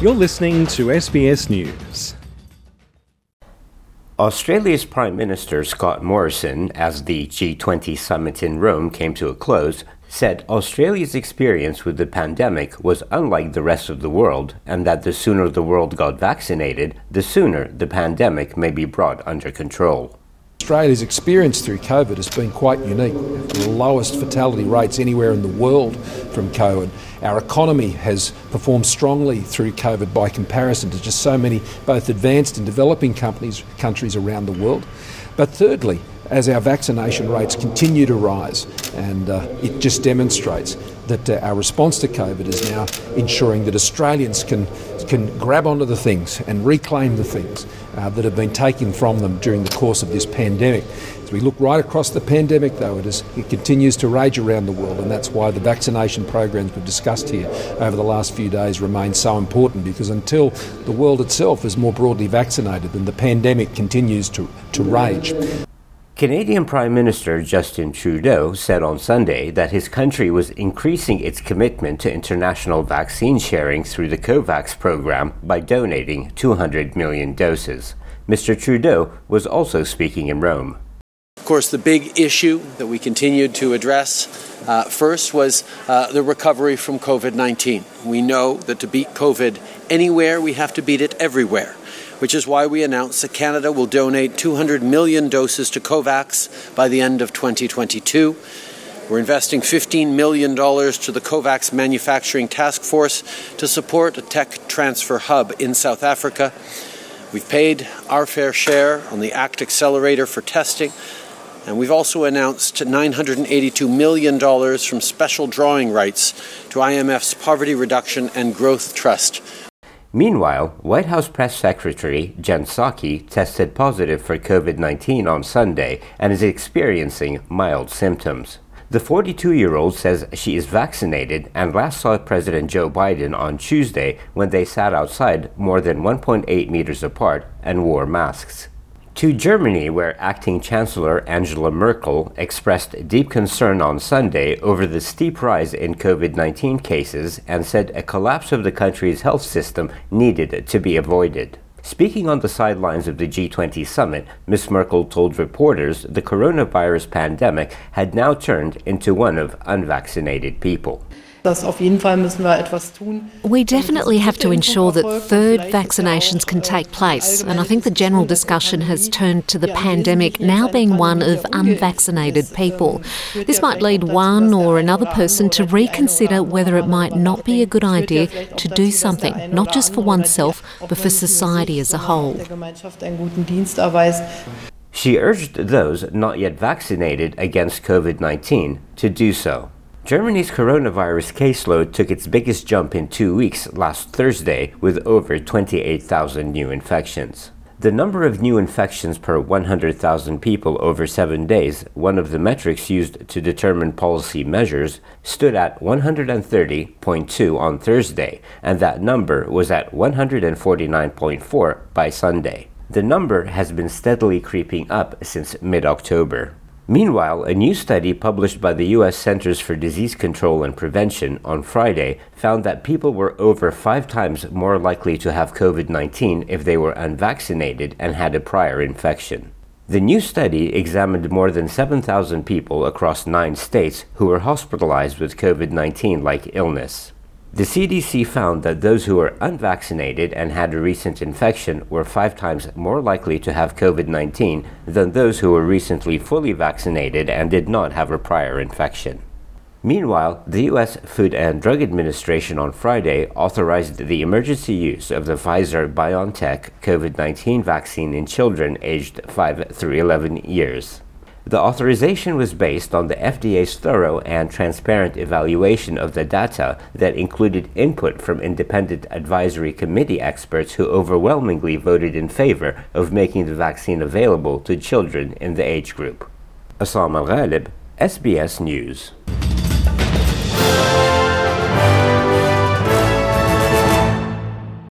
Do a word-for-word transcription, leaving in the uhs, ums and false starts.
You're listening to S B S News. Australia's Prime Minister Scott Morrison, as the G twenty summit in Rome came to a close, said Australia's experience with the pandemic was unlike the rest of the world, and that the sooner the world got vaccinated, the sooner the pandemic may be brought under control. Australia's experience through COVID has been quite unique. The lowest fatality rates anywhere in the world from COVID. Our economy has performed strongly through COVID by comparison to just so many both advanced and developing companies, countries around the world. But thirdly, as our vaccination rates continue to rise, and uh, it just demonstrates that uh, our response to COVID is now ensuring that Australians can can grab onto the things and reclaim the things uh, that have been taken from them during the course of this pandemic. As we look right across the pandemic, though, it, is, it continues to rage around the world, and that's why the vaccination programs we've discussed here over the last few days remain so important, because until the world itself is more broadly vaccinated, then the pandemic continues to, to rage. Canadian Prime Minister Justin Trudeau said on Sunday that his country was increasing its commitment to international vaccine sharing through the COVAX program by donating two hundred million doses. Mister Trudeau was also speaking in Rome. Of course, the big issue that we continued to address uh, first was uh, the recovery from COVID nineteen. We know that to beat COVID anywhere, we have to beat it everywhere, which is why we announced that Canada will donate two hundred million doses to COVAX by the end of twenty twenty-two. We're investing fifteen million dollars to the COVAX Manufacturing Task Force to support a tech transfer hub in South Africa. We've paid our fair share on the ACT Accelerator for testing, and we've also announced nine hundred eighty-two million dollars from special drawing rights to I M F's Poverty Reduction and Growth Trust. Meanwhile, White House Press Secretary Jen Psaki tested positive for COVID nineteen on Sunday and is experiencing mild symptoms. The forty-two-year-old says she is vaccinated and last saw President Joe Biden on Tuesday when they sat outside more than one point eight meters apart and wore masks. To Germany, where acting Chancellor Angela Merkel expressed deep concern on Sunday over the steep rise in COVID nineteen cases and said a collapse of the country's health system needed to be avoided. Speaking on the sidelines of the G twenty summit, Miz Merkel told reporters the coronavirus pandemic had now turned into one of unvaccinated people. We definitely have to ensure that third vaccinations can take place, and I think the general discussion has turned to the pandemic now being one of unvaccinated people. This might lead one or another person to reconsider whether it might not be a good idea to do something, not just for oneself, but for society as a whole. She urged those not yet vaccinated against COVID nineteen to do so. Germany's coronavirus caseload took its biggest jump in two weeks last Thursday with over twenty-eight thousand new infections. The number of new infections per one hundred thousand people over seven days, one of the metrics used to determine policy measures, stood at one hundred thirty point two on Thursday, and that number was at one hundred forty-nine point four by Sunday. The number has been steadily creeping up since mid-October. Meanwhile, a new study published by the U S Centers for Disease Control and Prevention on Friday found that people were over five times more likely to have COVID nineteen if they were unvaccinated and had a prior infection. The new study examined more than seven thousand people across nine states who were hospitalized with COVID nineteen-like illness. The C D C found that those who were unvaccinated and had a recent infection were five times more likely to have COVID nineteen than those who were recently fully vaccinated and did not have a prior infection. Meanwhile, the U S Food and Drug Administration on Friday authorized the emergency use of the Pfizer-BioNTech COVID nineteen vaccine in children aged five through eleven years. The authorization was based on the F D A's thorough and transparent evaluation of the data that included input from independent advisory committee experts who overwhelmingly voted in favor of making the vaccine available to children in the age group. Assam Al-Ghalib, S B S News.